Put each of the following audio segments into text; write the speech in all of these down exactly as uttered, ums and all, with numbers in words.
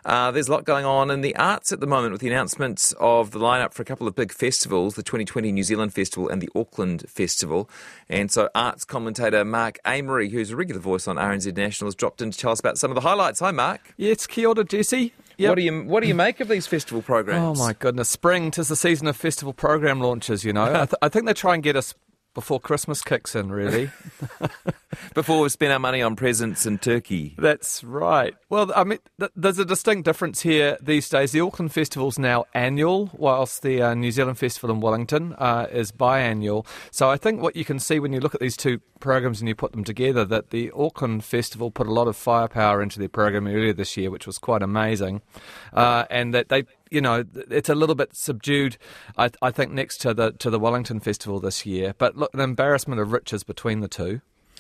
Uh, there's a lot going on in the arts at the moment with the announcements of the lineup for a couple of big festivals, the twenty twenty New Zealand Festival and the Auckland Festival. And so arts commentator Mark Amery, who's a regular voice on R N Z National, has dropped in to tell us about some of the highlights. Hi, Mark. Yes, kia ora, Jesse. Yep. What do you What do you make of these festival programs? Oh, my goodness. Spring, 'tis the season of festival program launches, you know. I, th- I think they try and get us before Christmas kicks in, really. Before we spend our money on presents and turkey. That's right. Well, I mean, th- there's a distinct difference here these days. The Auckland Festival's now annual, whilst the uh, New Zealand Festival in Wellington uh, is biannual. So I think what you can see when you look at these two programs and you put them together, that the Auckland Festival put a lot of firepower into their program earlier this year, which was quite amazing, uh, and that they... You know, it's a little bit subdued, I, I think, next to the to the Wellington Festival this year. But look, an embarrassment of riches between the two.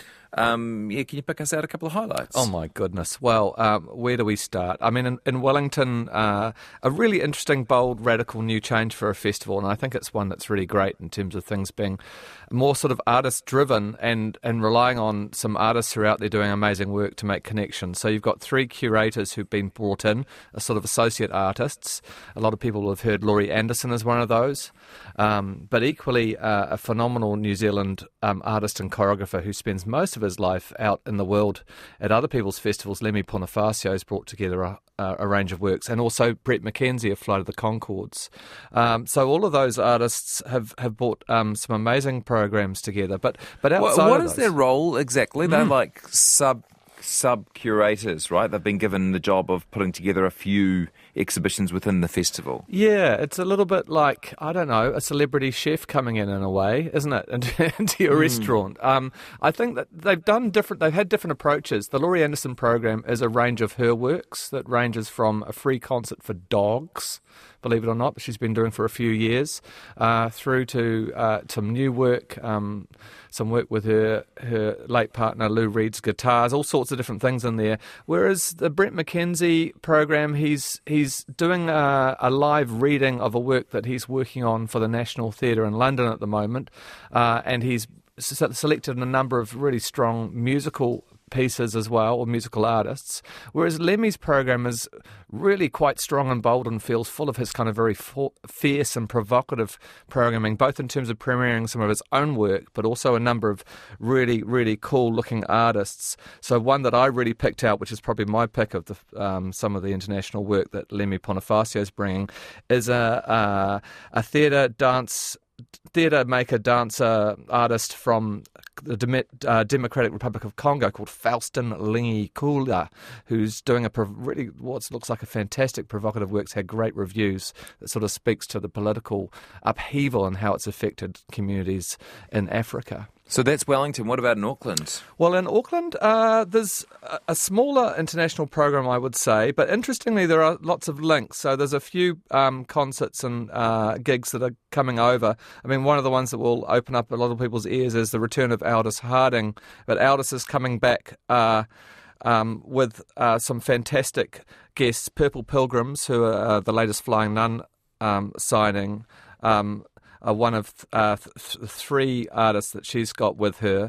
Um, yeah, can you pick us out a couple of highlights? Oh, my goodness. Well, um, where do we start? I mean, in, in Wellington, uh, a really interesting, bold, radical new change for a festival, and I think it's one that's really great in terms of things being more sort of artist-driven and, and relying on some artists who are out there doing amazing work to make connections. So you've got three curators who've been brought in, as sort of associate artists. A lot of people have heard Laurie Anderson as one of those, um, but equally uh, a phenomenal New Zealand um, artist and choreographer who spends most of his life out in the world at other people's festivals. Lemmy Bonifacio has brought together a, a range of works, and also Brett McKenzie of Flight of the Conchords. Um, so all of those artists have, have brought um, some amazing programs together. But but outside what of is those, their role exactly? They're Mm. like sub sub curators, right? They've been given the job of putting together a few exhibitions within the festival. Yeah, it's a little bit like, I don't know, a celebrity chef coming in in a way, isn't it, into, into your mm. restaurant. Um, I think that they've done different, they've had different approaches. The Laurie Anderson program is a range of her works that ranges from a free concert for dogs, believe it or not, that she's been doing for a few years, uh, through to uh, some new work, um, some work with her, her late partner Lou Reed's guitars, all sorts of different things in there. Whereas the Brett McKenzie program, he's he's doing a, a live reading of a work that he's working on for the National Theatre in London at the moment, uh, and he's selected a number of really strong musical pieces as well, or musical artists, whereas Lemmy's program is really quite strong and bold and feels full of his kind of very for- fierce and provocative programming, both in terms of premiering some of his own work, but also a number of really, really cool-looking artists. So one that I really picked out, which is probably my pick of the, um, some of the international work that Lemmy Bonifacio is bringing, is a, a, a theatre dance theatre maker, dancer, artist from the Dem- uh, Democratic Republic of Congo called Faustin Lingikula, who's doing a prov- really what looks like a fantastic provocative works, had great reviews, that sort of speaks to the political upheaval and how it's affected communities in Africa. So that's Wellington. What about in Auckland? Well, in Auckland, uh, there's a, a smaller international program, I would say, but interestingly, there are lots of links. So there's a few um, concerts and uh, gigs that are coming over. I mean, one of the ones that will open up a lot of people's ears is the return of Aldous Harding, but Aldous is coming back uh, um, with uh, some fantastic guests, Purple Pilgrims, who are uh, the latest Flying Nun um, signing, um Uh, one of uh, th- three artists that she's got with her,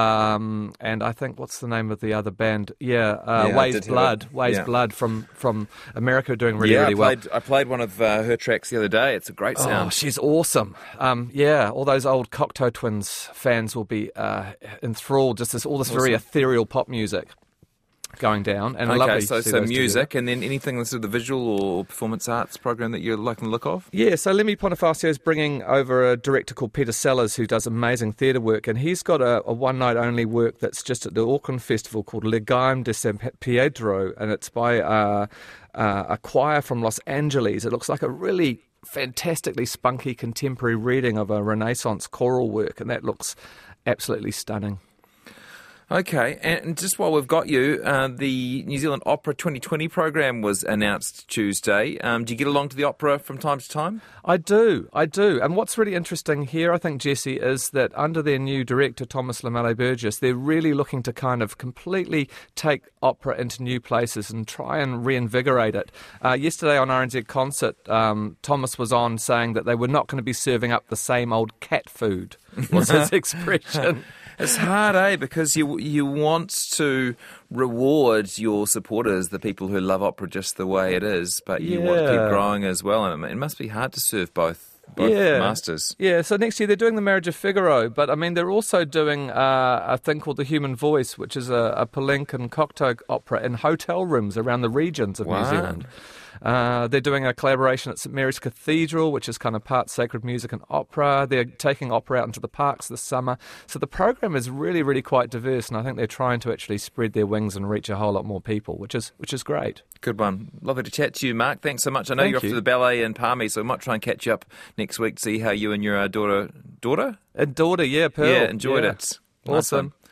um, and I think, what's the name of the other band? Yeah, uh, yeah Waves Blood. it. Waves yeah. Blood from, from America, doing really, yeah, really I played, well. I played one of uh, her tracks the other day. It's a great sound. Oh, she's awesome. Um, yeah, all those old Cocteau Twins fans will be uh, enthralled. Just this, all this awesome. Very ethereal pop music going down, and okay, lovely so to see so those music, together. And then anything that's sort of the visual or performance arts program that you're liking the look of? Yeah, so Lemmy Bonifacio is bringing over a director called Peter Sellers, who does amazing theatre work, and he's got a, a one-night-only work that's just at the Auckland Festival called Legaim de San Pietro, and it's by uh, uh, a choir from Los Angeles. It looks like a really fantastically spunky contemporary reading of a Renaissance choral work, and that looks absolutely stunning. Okay, and just while we've got you, uh, the New Zealand Opera twenty twenty program was announced Tuesday. Um, do you get along to the opera from time to time? I do, I do. And what's really interesting here, I think, Jesse, is that under their new director, Thomas Lamele Burgess, they're really looking to kind of completely take opera into new places and try and reinvigorate it. Uh, yesterday on R N Z Concert, um, Thomas was on saying that they were not going to be serving up the same old cat food, was his expression. It's hard, eh? Because you you want to reward your supporters, the people who love opera just the way it is, but you want to keep Yeah. growing as well. And it must be hard to serve both both Yeah. masters. Yeah, so next year they're doing The Marriage of Figaro, but I mean, they're also doing uh, a thing called The Human Voice, which is a, a Palenque and Cocteau opera in hotel rooms around the regions of New Wow. Zealand. Uh, they're doing a collaboration at St Mary's Cathedral, which is kind of part sacred music and opera. They're taking opera out into the parks this summer. So the program is really, really quite diverse, and I think they're trying to actually spread their wings and reach a whole lot more people, which is which is great. Good one. Lovely to chat to you, Mark. Thanks so much. I know Thank you're off you. to the ballet in Palmy, so we might try and catch you up next week to see how you and your uh, daughter... Daughter? And daughter, yeah, Pearl. Yeah, enjoyed Yeah. it. Nice Awesome. one.